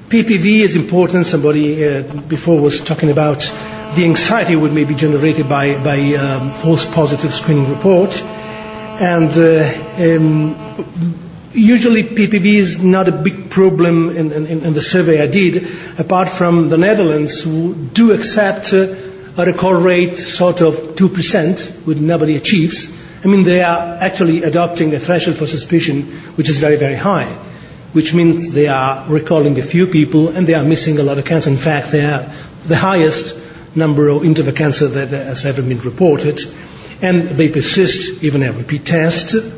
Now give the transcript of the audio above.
PPV is important. Somebody before was talking about the anxiety would maybe generated by false positive screening report. And usually PPV is not a big problem in the survey I did, apart from the Netherlands, who do accept a recall rate sort of 2%, which nobody achieves. I mean, they are actually adopting a threshold for suspicion which is very, very high, which means they are recalling a few people and they are missing a lot of cancer. In fact, they are the highest number of interval cancer that has ever been reported. And they persist even at repeat test.